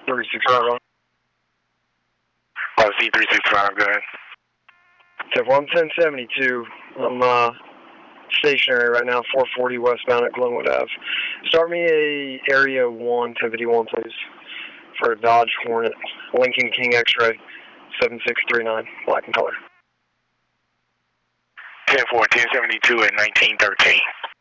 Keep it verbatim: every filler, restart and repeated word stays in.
three six five. Uh, C three six five, go ahead. So I'm ten seventy-two. I'm uh, stationary right now, four forty westbound at Glenwood Ave. Start me a Area one, ten fifty-one, please, for a Dodge Hornet, Lincoln King X-Ray, seven six three nine, black and color. ten four, ten seventy-two at nineteen thirteen.